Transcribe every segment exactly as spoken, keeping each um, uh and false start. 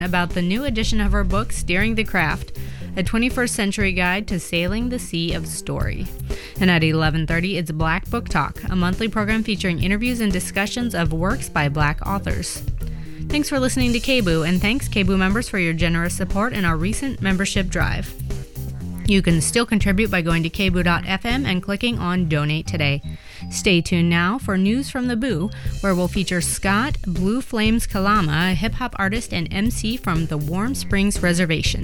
about the new edition of her book, Steering the Craft, a twenty-first century guide to sailing the sea of story. And at eleven thirty, it's Black Book Talk, a monthly program featuring interviews and discussions of works by Black authors. Thanks for listening to K B O O, and thanks K B O O members for your generous support in our recent membership drive. You can still contribute by going to k b o o dot f m and clicking on Donate Today. Stay tuned now for News from the Boo, where we'll feature Scott Blue Flames Kalama, a hip-hop artist and M C from the Warm Springs Reservation.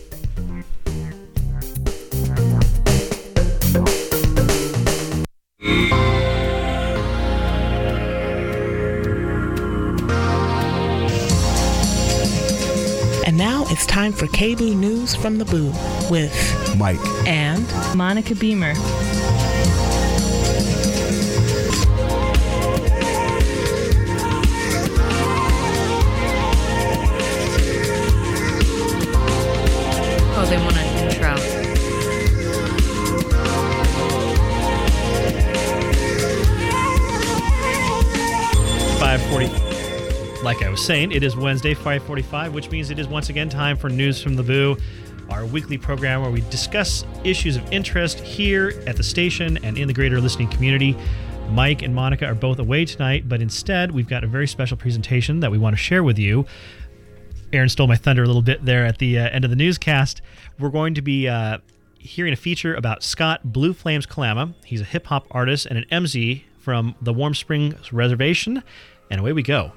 And now it's time for K B O O News from the Boo with Mike and Monica Beamer. Oh, they want an intro. five forty. Like I was saying, it is Wednesday, five forty-five, which means it is once again time for News from the Boo, our weekly program where we discuss issues of interest here at the station and in the greater listening community. Mike and Monica are both away tonight, but instead we've got a very special presentation that we want to share with you. Aaron stole my thunder a little bit there at the uh, end of the newscast. We're going to be uh, hearing a feature about Scott Blue Flames Kalama. He's a hip-hop artist and an M C from the Warm Springs Reservation, and away we go.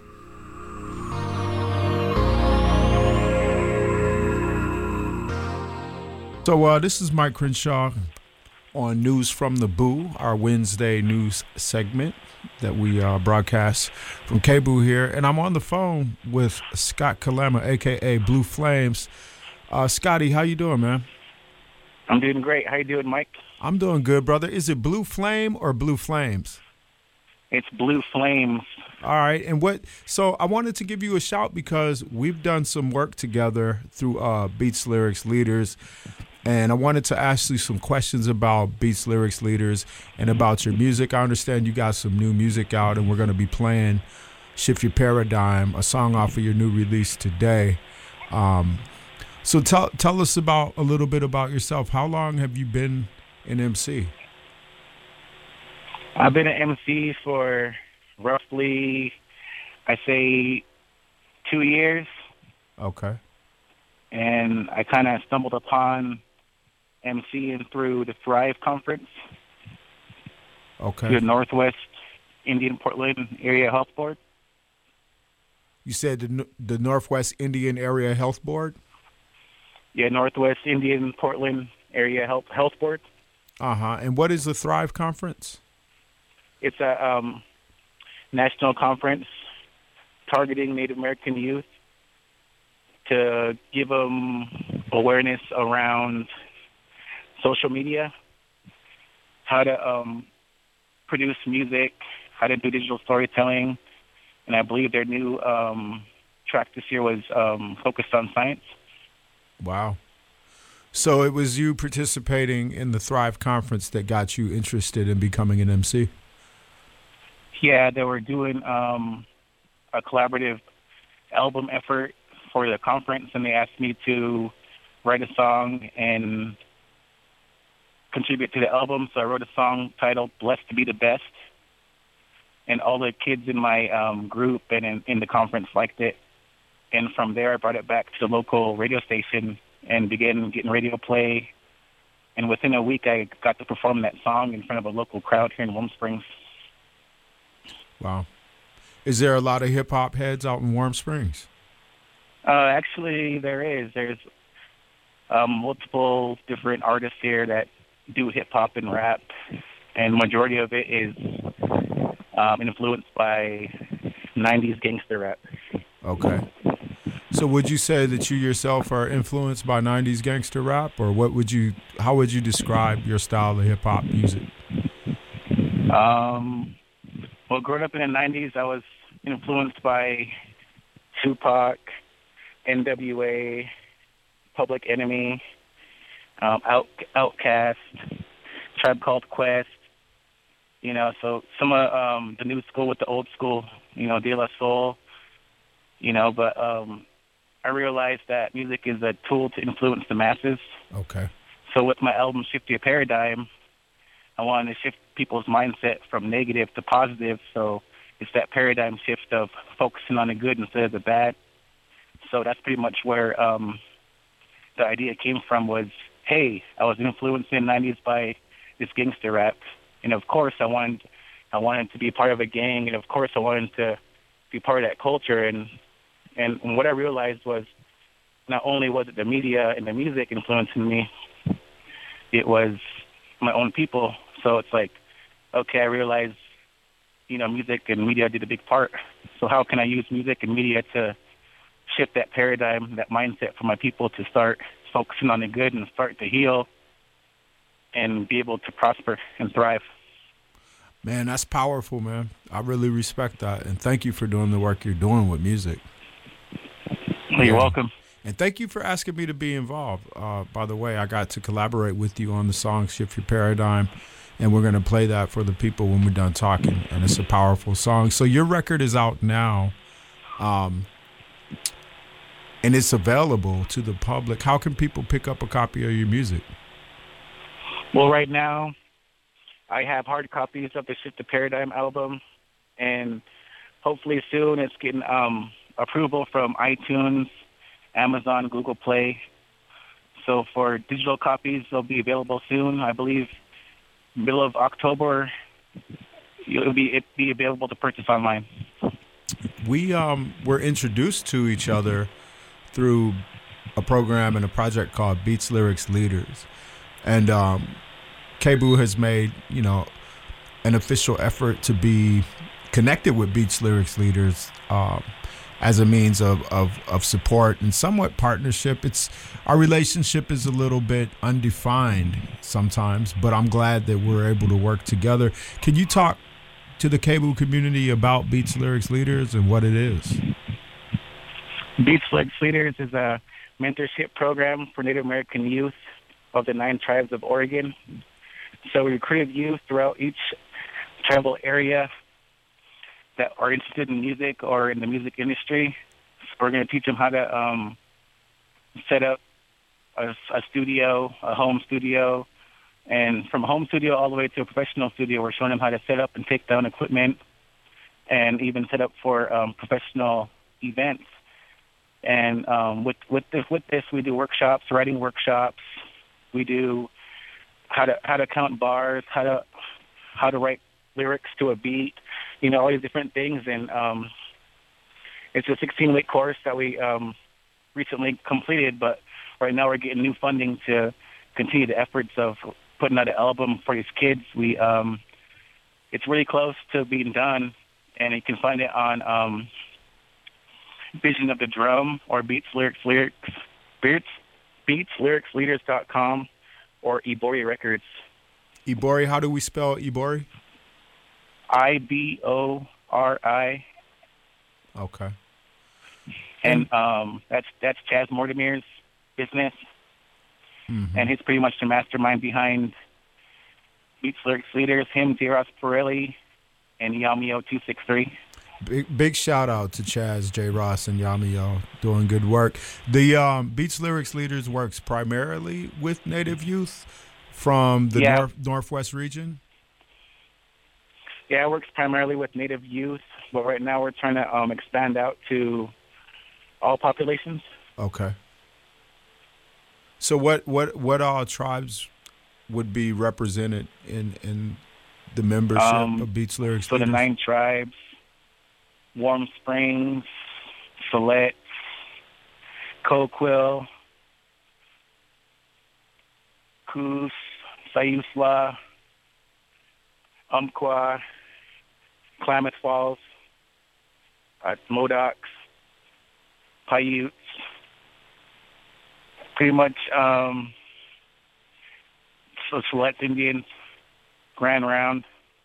So uh, this is Mike Crenshaw on News from the Boo, our Wednesday news segment that we uh, broadcast from K B O O here. And I'm on the phone with Scott Kalama, a k a. Blue Flames. Uh, Scotty, how you doing, man? I'm doing great. How you doing, Mike? I'm doing good, brother. Is it Blue Flame or Blue Flames? It's Blue Flames. All right. And what? So I wanted to give you a shout because we've done some work together through uh, Beats Lyrics Leaders. And I wanted to ask you some questions about Beats Lyrics Leaders and about your music. I understand you got some new music out, and we're going to be playing Shift Your Paradigm, a song off of your new release today. Um, so tell tell us about a little bit about yourself. How long have you been an M C? I've been an M C for roughly, I say, two years. Okay. And I kind of stumbled upon MCing through the Thrive Conference. Okay. Through the Northwest Indian Portland Area Health Board. You said the, the Northwest Indian Area Health Board? Yeah, Northwest Indian Portland Area Health Health Board. Uh-huh. And what is the Thrive Conference? It's a um, national conference targeting Native American youth to give them awareness around social media, how to um, produce music, how to do digital storytelling, and I believe their new um, track this year was um, focused on science. Wow. So it was you participating in the Thrive Conference that got you interested in becoming an M C? Yeah, they were doing um, a collaborative album effort for the conference, and they asked me to write a song and contribute to the album. So I wrote a song titled Blessed to Be the Best, and all the kids in my um, group and in, in the conference liked it. And from there, I brought it back to the local radio station and began getting radio play. And within a week, I got to perform that song in front of a local crowd here in Warm Springs. Wow. Is there a lot of hip-hop heads out in Warm Springs? Uh, actually, there is. There's um, multiple different artists here that do hip-hop and rap, and majority of it is um, influenced by nineties gangster rap. Okay. So would you say that you yourself are influenced by nineties gangster rap, or what would you, how would you describe your style of hip-hop music? Um, well, growing up in the nineties, I was influenced by Tupac, N W A, Public Enemy, um, Out, Outkast, Tribe Called Quest. You know, so some of um, the new school with the old school, you know, De La Soul. You know, but um, I realized that music is a tool to influence the masses. Okay. So with my album Shift Your Paradigm, I wanted to shift people's mindset from negative to positive. So it's that paradigm shift of focusing on the good instead of the bad. So that's pretty much where um, the idea came from was, hey, I was influenced in the nineties by this gangster rap. And of course I wanted I wanted to be part of a gang, and of course I wanted to be part of that culture. And, and what I realized was not only was it the media and the music influencing me, it was my own people. So it's like, okay, I realized, you know, music and media did a big part. So how can I use music and media to shift that paradigm, that mindset for my people to start focusing on the good and start to heal and be able to prosper and thrive? Man, that's powerful, man. I really respect that. And thank you for doing the work you're doing with music. Well, you're Yeah. welcome. And thank you for asking me to be involved. Uh, by the way, I got to collaborate with you on the song Shift Your Paradigm, and we're going to play that for the people when we're done talking. And it's a powerful song. So your record is out now, um, and it's available to the public. How can people pick up a copy of your music? Well, right now, I have hard copies of the Shift the Paradigm album, and hopefully soon it's getting um, approval from iTunes, Amazon, Google Play. So for digital copies, they'll be available soon. I believe middle of October, it'll be it be available to purchase online. We um, were introduced to each other through a program and a project called Beats Lyrics Leaders. And um, K-Boo has made, you know, an official effort to be connected with Beats Lyrics Leaders um, as a means of, of, of support and somewhat partnership. It's our relationship is a little bit undefined sometimes, but I'm glad that we're able to work together. Can you talk to the K-Boo community about Beats Lyrics Leaders and what it is? Beats Lyrics Leaders is a mentorship program for Native American youth of the nine tribes of Oregon. So we recruited youth throughout each tribal area that are interested in music or in the music industry. So we're going to teach them how to um, set up a, a studio, a home studio, and from a home studio all the way to a professional studio. We're showing them how to set up and take down equipment and even set up for um, professional events. And um, with with this, with this, we do workshops, writing workshops. We do how to how to count bars, how to how to write lyrics to a beat, you know, all these different things. And um, it's a sixteen-week course that we um, recently completed, but right now we're getting new funding to continue the efforts of putting out an album for these kids. We um, it's really close to being done, and you can find it on um, Vision of the Drum or Beats Lyrics Lyrics Beats Beats Lyrics Leaders dot com or Ibori Records. Ibori, how do we spell Ibori? I B O R I. Okay. And um, that's that's Chaz Mortimer's business, Mm-hmm. and he's pretty much the mastermind behind Beats Lyrics Leaders. Him, J. Ross Pirelli, and Yamio two six three. Big, big shout out to Chaz, J. Ross, and Yamio doing good work. The um, Beats Lyrics Leaders works primarily with Native youth from the Yeah. north, Northwest region. Yeah, it works primarily with Native youth, but right now we're trying to um, expand out to all populations. Okay. So what what what all tribes would be represented in in the membership Um, of Beats Lyrics So the Leaders? nine tribes: Warm Springs, Silet, Coquille, Coos, Sayusla, Umpqua, Klamath Falls, uh, Modocs, Paiutes, pretty much um, so Select Indians, Grand Round,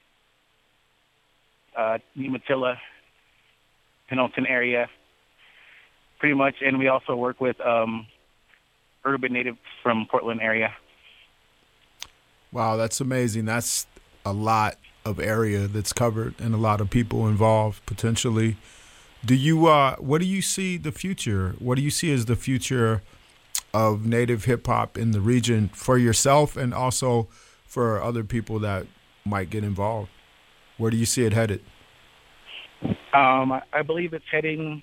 uh, Umatilla, Pendleton area, pretty much, and we also work with um, urban natives from Portland area. Wow, that's amazing. That's a lot of area that's covered and a lot of people involved potentially. Do you uh, what do you see the future? What do you see as the future of Native hip hop in the region for yourself and also for other people that might get involved? Where do you see it headed? Um, I, I believe it's heading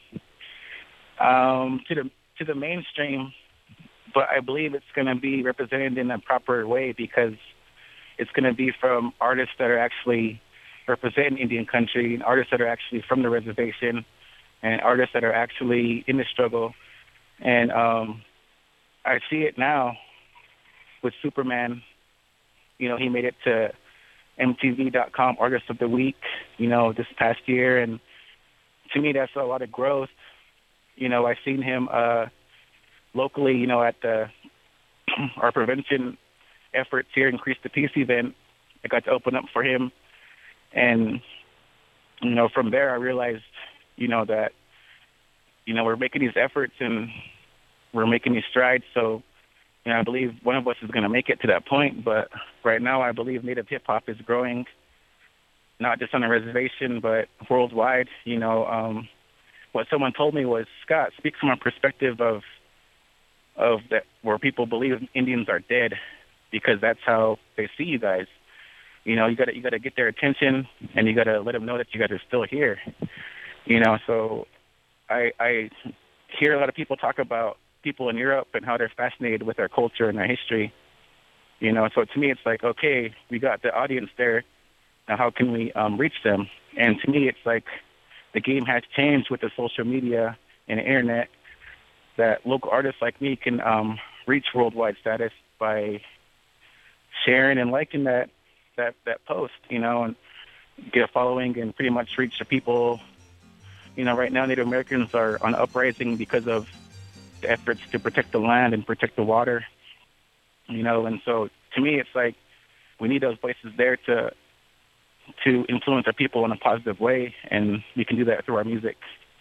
um, to the to the mainstream, but I believe it's going to be represented in a proper way because it's going to be from artists that are actually representing Indian country, and artists that are actually from the reservation, and artists that are actually in the struggle. And um, I see it now with Superman. You know, he made it to M T V dot com Artist of the Week, you know, this past year. And to me, that's a lot of growth. You know, I've seen him uh, locally, you know, at the our prevention efforts here, Increase the Peace event. I got to open up for him. And, you know, from there I realized, you know, that, you know, we're making these efforts and we're making these strides. So, you know, I believe one of us is going to make it to that point. But right now I believe Native hip-hop is growing, not just on the reservation, but worldwide. You know, um, what someone told me was, Scott, speak from a perspective of of that where people believe Indians are dead because that's how they see you guys. You know, you got to you got to get their attention, and you got to let them know that you guys are still here. You know, so I, I hear a lot of people talk about people in Europe and how they're fascinated with our culture and our history. You know, so to me, it's like, okay, we got the audience there. Now, how can we um, reach them? And to me, it's like the game has changed with the social media and the internet. That local artists like me can um, reach worldwide status by sharing and liking that. that that post, you know, and get a following and pretty much reach the people. You know, right now Native Americans are on uprising because of the efforts to protect the land and protect the water, you know, and so to me it's like we need those voices there to to influence our people in a positive way, and we can do that through our music.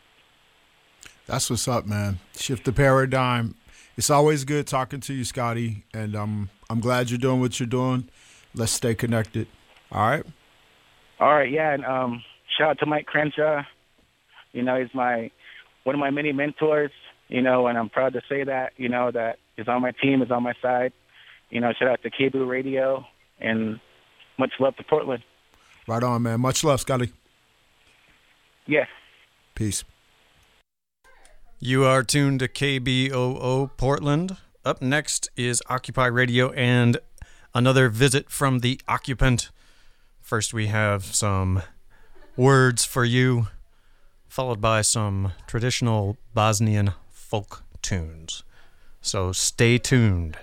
That's what's up, man. Shift the paradigm. It's always good talking to you, Scotty, and um, I'm glad you're doing what you're doing. Let's stay connected. All right? All right, yeah. And um, shout out to Mike Crenshaw. You know, he's my one of my many mentors, you know, and I'm proud to say that, you know, that he's on my team, is on my side. You know, shout out to K B O Radio, and much love to Portland. Right on, man. Much love, Scotty. Yeah. Peace. You are tuned to K B O O Portland. Up next is Occupy Radio and another visit from the occupant. First, we have some words for you, followed by some traditional Bosnian folk tunes. So stay tuned.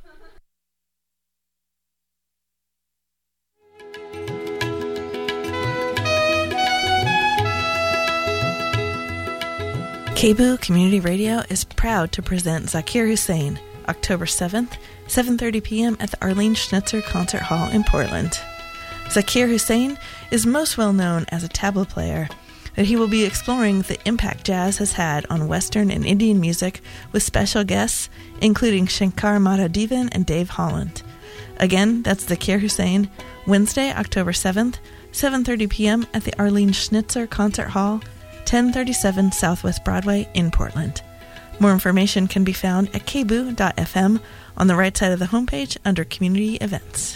K B O O Community Radio is proud to present Zakir Hussain, October seventh, seven thirty p.m. at the Arlene Schnitzer Concert Hall in Portland. Zakir Hussain is most well known as a tabla player, but he will be exploring the impact jazz has had on Western and Indian music with special guests, including Shankar Mahadevan and Dave Holland. Again, that's Zakir Hussain, Wednesday, October seventh, seven thirty p.m. at the Arlene Schnitzer Concert Hall, ten thirty-seven Southwest Broadway in Portland. More information can be found at k b o o dot f m on the right side of the homepage under Community Events.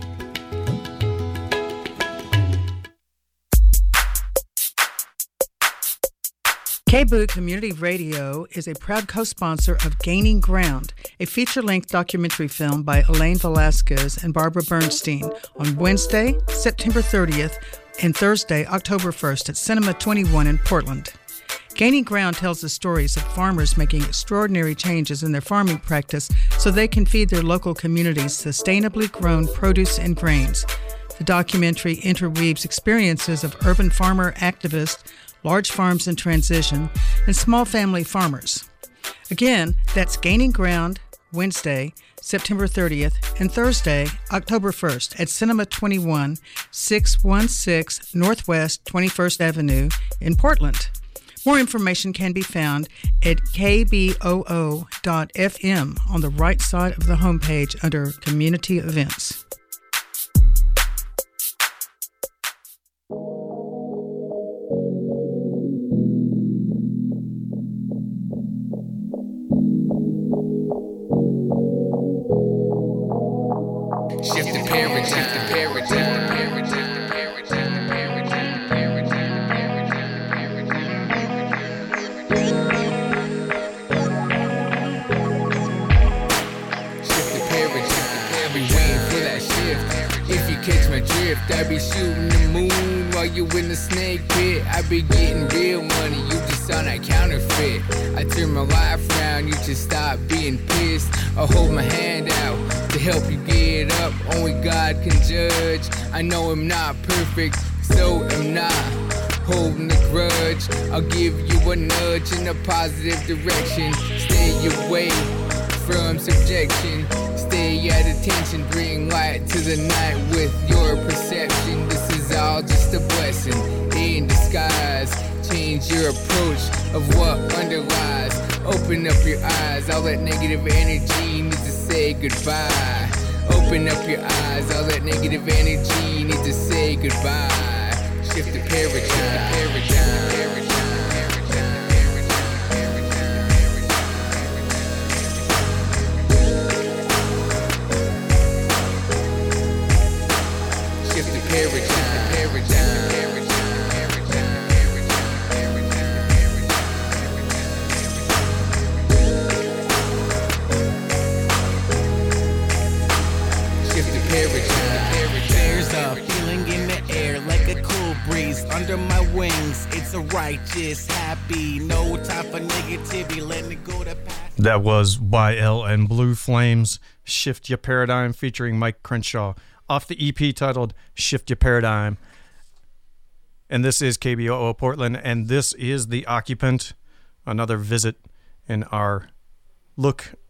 K B O O Community Radio is a proud co-sponsor of Gaining Ground, a feature-length documentary film by Elaine Velasquez and Barbara Bernstein on Wednesday, September thirtieth, and Thursday, October first at Cinema twenty-one in Portland. Gaining Ground tells the stories of farmers making extraordinary changes in their farming practice so they can feed their local communities sustainably grown produce and grains. The documentary interweaves experiences of urban farmer activists, large farms in transition, and small family farmers. Again, that's Gaining Ground, Wednesday, September thirtieth, and Thursday, October first at Cinema twenty-one, six sixteen Northwest twenty-first Avenue in Portland. More information can be found at k b o o dot f m on the right side of the homepage under Community Events. Shift the paradigm, shift the paradigm, paradigm, paradigm, paradigm, paradigm. Shift the paradigm, I be waiting for that shift. If you catch my drift, I be shooting the moon while you in the snake pit. I be getting real money, you just on that counterfeit. I turn my life around, you just stop being pissed. I hold my hand out to help you get up, only God can judge. I know I'm not perfect, so I'm not holding a grudge. I'll give you a nudge in a positive direction. Stay away from subjection, stay at attention, bring light to the night with your perception. This is all just a blessing in disguise. Change your approach of what underlies. Open up your eyes, all that negative energy needs to say goodbye. Open up your eyes, all that negative energy needs to say goodbye. Shift the paradigm, paradigm, paradigm. Shift the paradigm, paradigm. There's a feeling in the air like a cool breeze under my wings. It's a righteous, happy, no time for negativity. Letting it go to past. That was Y L and Blue Flames, Shift Your Paradigm, featuring Mike Crenshaw, off the E P titled Shift Your Paradigm. And this is K B O O Portland, and this is The Occupant, another visit in our look